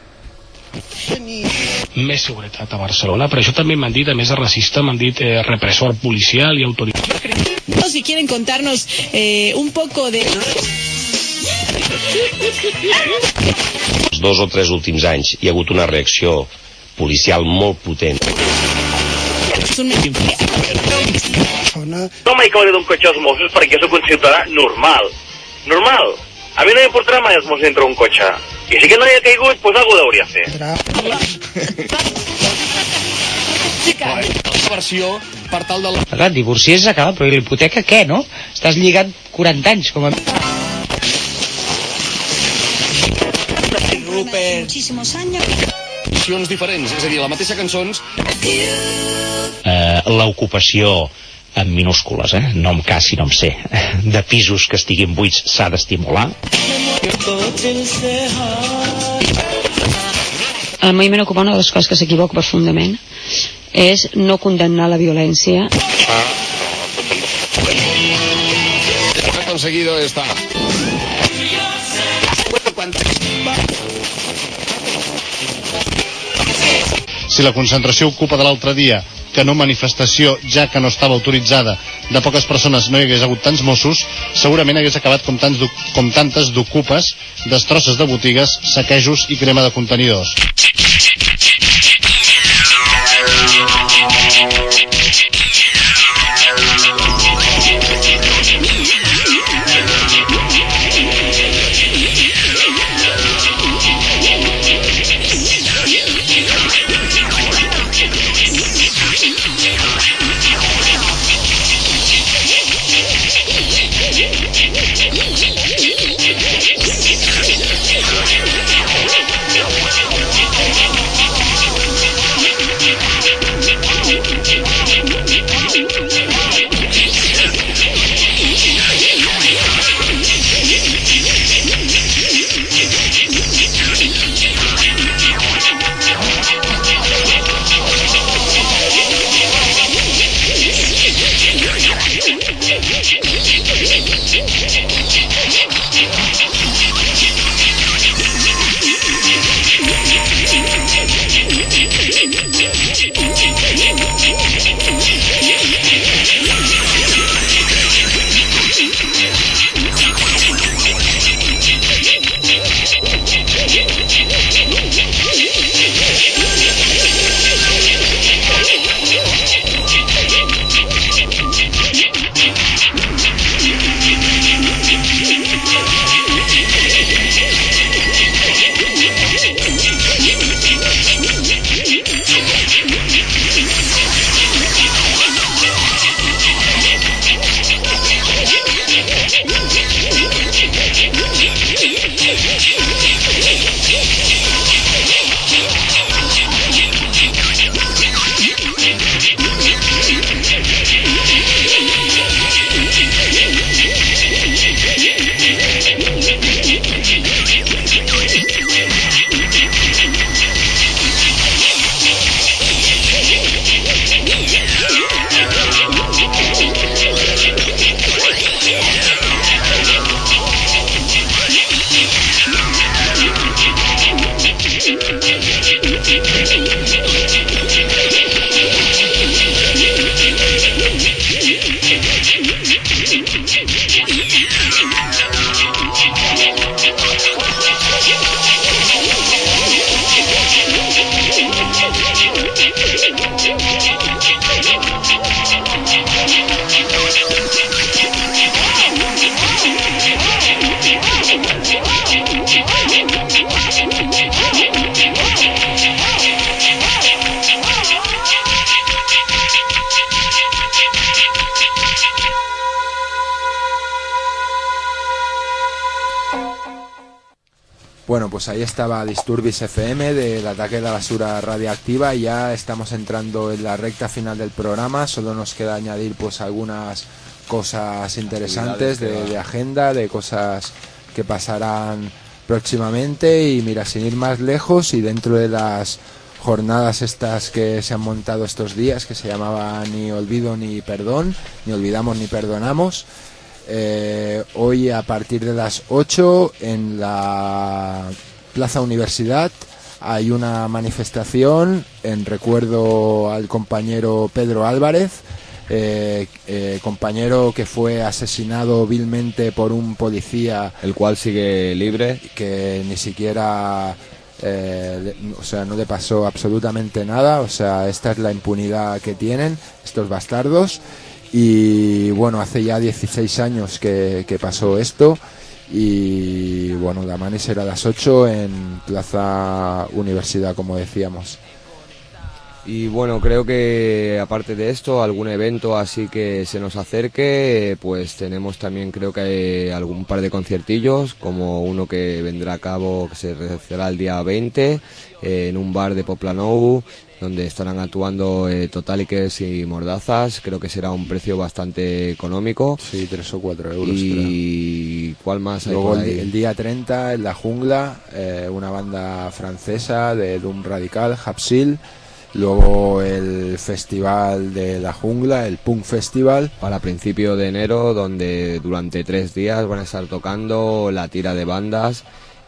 Més seguretat a Barcelona, però això també m'han dit, a més de racista, m'han dit eh, repressor policial i autoritari. Si quieren contarnos eh, un poco de... Els dos o tres últims anys hi ha hagut una reacció policial molt potent. No mai cauré d'un cotxe als Mossos perquè jo sóc un ciutadà normal. Normal. A mi no m'importarà mai els Mossos dintre un cotxe. I si que no hi ha caigut, doncs algú hauria de fer. Versió per tal de... Clar, et divorcies acaba, però i l'hipoteca què, no? Estàs lligat quaranta anys, com a... Rupert. Muchísimos años. Versions diferents, és a dir, la mateixa cançons... Eh, L'ocupació en minúscules, eh? no amb K sinó amb C, de pisos que estiguin buits s'ha d'estimular. El moviment Ocupa, una de les coses que s'equivoca profundament és no condemnar la violència. Conseguido está. Si la concentració Ocupa de l'altre dia que no manifestació, ja que no estava autoritzada, de poques persones no hi hagués hagut tants Mossos, segurament hagués acabat com, tants, com tantes d'ocupes, destrosses de botigues, saquejos i crema de contenidors. Bueno, pues ahí estaba Disturbis F M del ataque de la basura radiactiva y ya estamos entrando en la recta final del programa. Solo nos queda añadir pues algunas cosas interesantes de, de agenda, de cosas que pasarán próximamente. Y mira, sin ir más lejos y dentro de las jornadas estas que se han montado estos días, que se llamaban Ni Olvido ni Perdón, Ni Olvidamos ni Perdonamos, Eh, hoy a partir de las ocho en la Plaza Universidad hay una manifestación en recuerdo al compañero Pedro Álvarez, eh, eh, compañero que fue asesinado vilmente por un policía, el cual sigue libre, que ni siquiera eh, o sea, no le pasó absolutamente nada. O sea, esta es la impunidad que tienen estos bastardos. Y bueno, hace ya dieciséis años que, que pasó esto. Y bueno, la mani será a las ocho en Plaza Universidad, como decíamos. Y bueno, creo que aparte de esto, algún evento así que se nos acerque, pues tenemos también, creo que hay algún par de conciertillos, como uno que vendrá a cabo, que se realizará el día veinte, eh, en un bar de Poplanou, donde estarán actuando eh, Totalikers y Mordazas. Creo que será un precio bastante económico. Sí, tres o cuatro euros. ¿Y creo. ¿Cuál más hay Luego por ahí? El, el día treinta en La Jungla, eh, una banda francesa de Doom Radical, Hapsil. Luego el festival de La Jungla, el Punk Festival. Para principio de enero, donde durante tres días van a estar tocando la tira de bandas.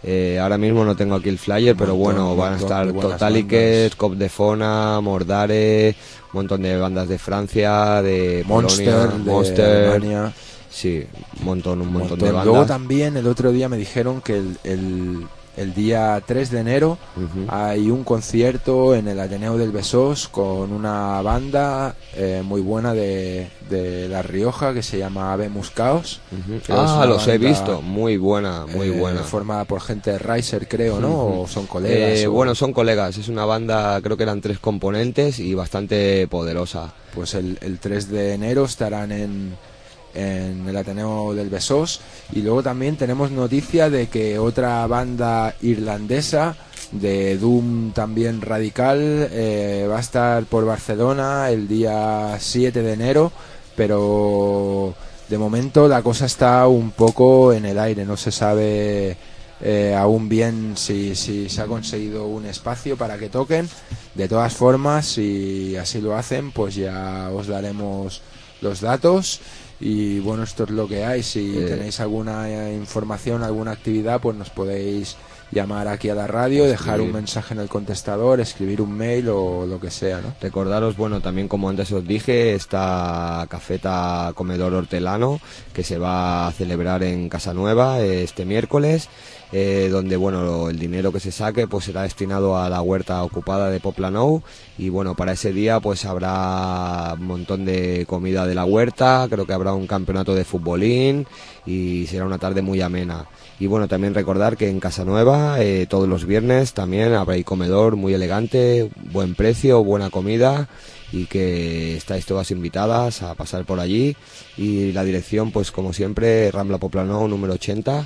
Eh, ahora mismo no tengo aquí el flyer, pero bueno, van a estar Totaliques, Cop de Fona, Mordare, un montón de bandas de Francia, de Monster, Polonia, de Monster, Alemania. Sí, un montón, un, un montón, montón de bandas. Luego también el otro día me dijeron que el, el, el día tres de enero uh-huh. hay un concierto en el Ateneo del Besós con una banda eh, muy buena de, de La Rioja que se llama Ave Muscaos. Uh-huh. Ah, los he visto, muy buena, muy eh, buena. Formada por gente de Riser, creo, ¿no? Uh-huh. O son colegas. Eh, o... Bueno, son colegas, es una banda, creo que eran tres componentes y bastante poderosa. Pues el, el tres de enero estarán en... en el Ateneo del Besós. Y luego también tenemos noticia de que otra banda irlandesa de doom también radical eh, va a estar por Barcelona el día siete de enero, pero de momento la cosa está un poco en el aire, no se sabe eh, aún bien si, si se ha conseguido un espacio para que toquen. De todas formas, si así lo hacen, pues ya os daremos los datos. Y bueno, esto es lo que hay. Si eh. tenéis alguna eh, información, alguna actividad, pues nos podéis llamar aquí a la radio, dejar sí. un mensaje en el contestador, escribir un mail o lo que sea, ¿no? Recordaros, bueno, también como antes os dije, esta cafeta comedor hortelano que se va a celebrar en Casanueva este miércoles. Eh, donde bueno el dinero que se saque pues será destinado a la huerta ocupada de Poplanou y bueno, para ese día pues habrá un montón de comida de la huerta, creo que habrá un campeonato de futbolín y será una tarde muy amena. Y bueno, también recordar que en Casanueva eh, todos los viernes también habrá ahí comedor muy elegante, buen precio, buena comida y que estáis todas invitadas a pasar por allí. Y la dirección pues como siempre, Rambla Poplanou número ochenta.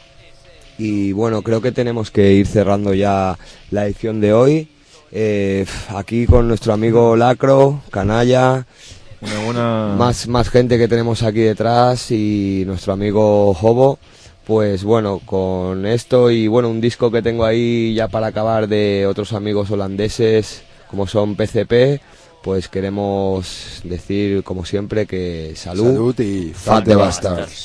Y bueno, creo que tenemos que ir cerrando ya la edición de hoy. Eh, aquí con nuestro amigo Lacro, Canalla, una buena... más, más gente que tenemos aquí detrás y nuestro amigo Hobo. Pues bueno, con esto y bueno, un disco que tengo ahí ya para acabar de otros amigos holandeses como son P C P, pues queremos decir como siempre que salud, salud y Fuck the Bastards.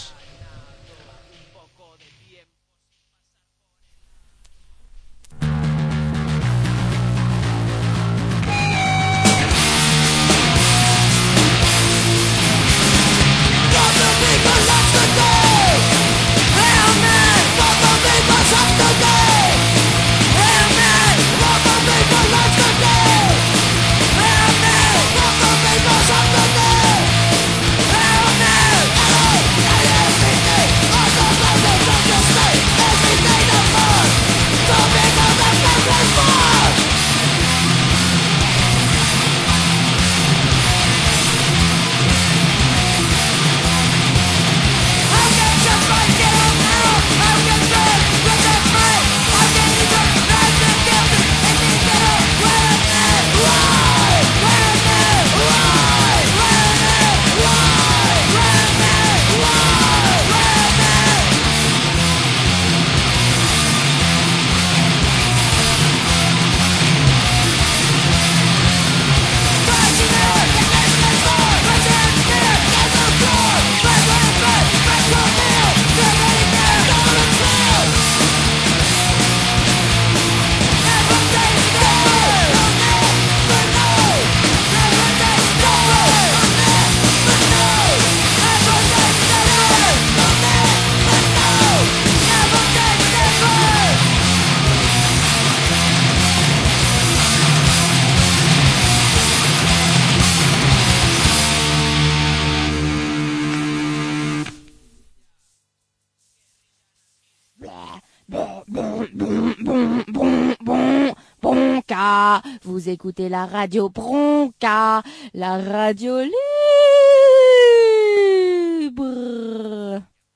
Vous écoutez la radio Bronca, la radio libre.